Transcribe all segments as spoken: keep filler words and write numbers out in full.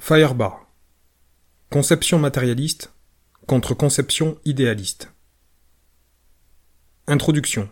Feuerbach. Conception matérialiste contre conception idéaliste. Introduction.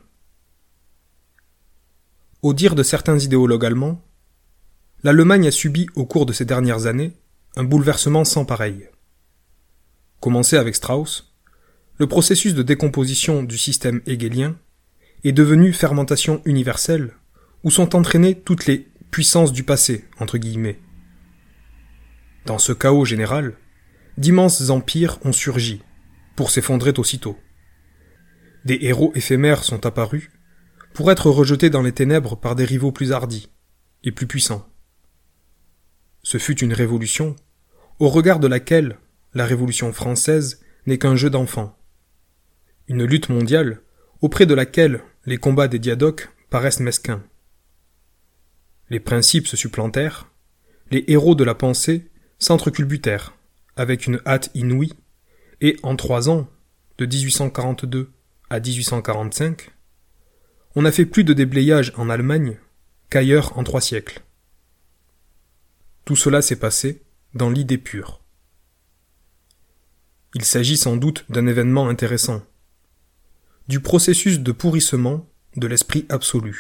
Au dire de certains idéologues allemands, l'Allemagne a subi au cours de ces dernières années un bouleversement sans pareil. Commencé avec Strauss, le processus de décomposition du système hegelien est devenu fermentation universelle où sont entraînées toutes les puissances du passé, entre guillemets. Dans ce chaos général, d'immenses empires ont surgi, pour s'effondrer aussitôt. Des héros éphémères sont apparus, pour être rejetés dans les ténèbres par des rivaux plus hardis et plus puissants. Ce fut une révolution, au regard de laquelle la Révolution française n'est qu'un jeu d'enfants. Une lutte mondiale, auprès de laquelle les combats des diadoques paraissent mesquins. Les principes se supplantèrent, les héros de la pensée s'entreculbutèrent, avec une hâte inouïe, et en trois ans, de dix-huit cent quarante-deux à dix-huit cent quarante-cinq, on a fait plus de déblayage en Allemagne qu'ailleurs en trois siècles. Tout cela s'est passé dans l'idée pure. Il s'agit sans doute d'un événement intéressant, du processus de pourrissement de l'esprit absolu.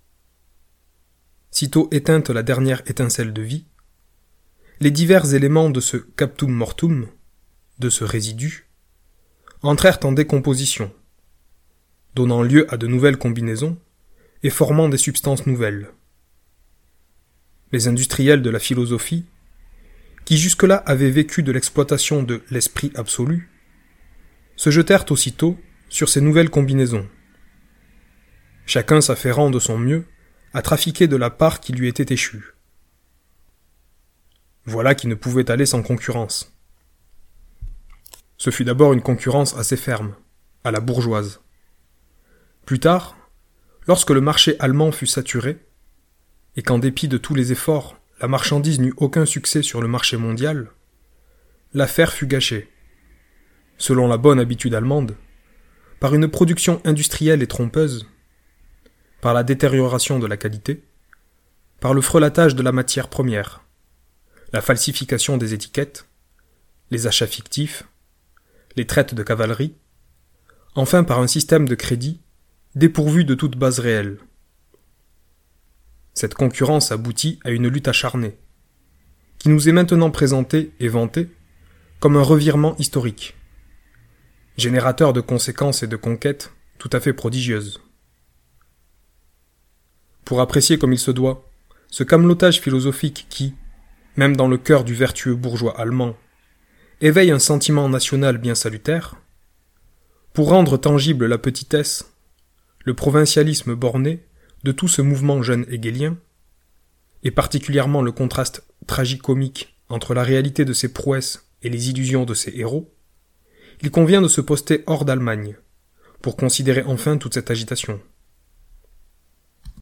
Sitôt éteinte la dernière étincelle de vie, les divers éléments de ce captum mortum, de ce résidu, entrèrent en décomposition, donnant lieu à de nouvelles combinaisons et formant des substances nouvelles. Les industriels de la philosophie, qui jusque-là avaient vécu de l'exploitation de l'esprit absolu, se jetèrent aussitôt sur ces nouvelles combinaisons, chacun s'affairant de son mieux à trafiquer de la part qui lui était échue. Voilà qui ne pouvait aller sans concurrence. Ce fut d'abord une concurrence assez ferme, à la bourgeoise. Plus tard, lorsque le marché allemand fut saturé, et qu'en dépit de tous les efforts, la marchandise n'eut aucun succès sur le marché mondial, l'affaire fut gâchée, selon la bonne habitude allemande, par une production industrielle et trompeuse, par la détérioration de la qualité, par le frelatage de la matière première, la falsification des étiquettes, les achats fictifs, les traites de cavalerie, enfin par un système de crédit dépourvu de toute base réelle. Cette concurrence aboutit à une lutte acharnée, qui nous est maintenant présentée et vantée comme un revirement historique, générateur de conséquences et de conquêtes tout à fait prodigieuses. Pour apprécier comme il se doit ce camelotage philosophique qui, même dans le cœur du vertueux bourgeois allemand, éveille un sentiment national bien salutaire, pour rendre tangible la petitesse, le provincialisme borné de tout ce mouvement jeune hegelien, et particulièrement le contraste tragicomique entre la réalité de ses prouesses et les illusions de ses héros, il convient de se poster hors d'Allemagne, pour considérer enfin toute cette agitation.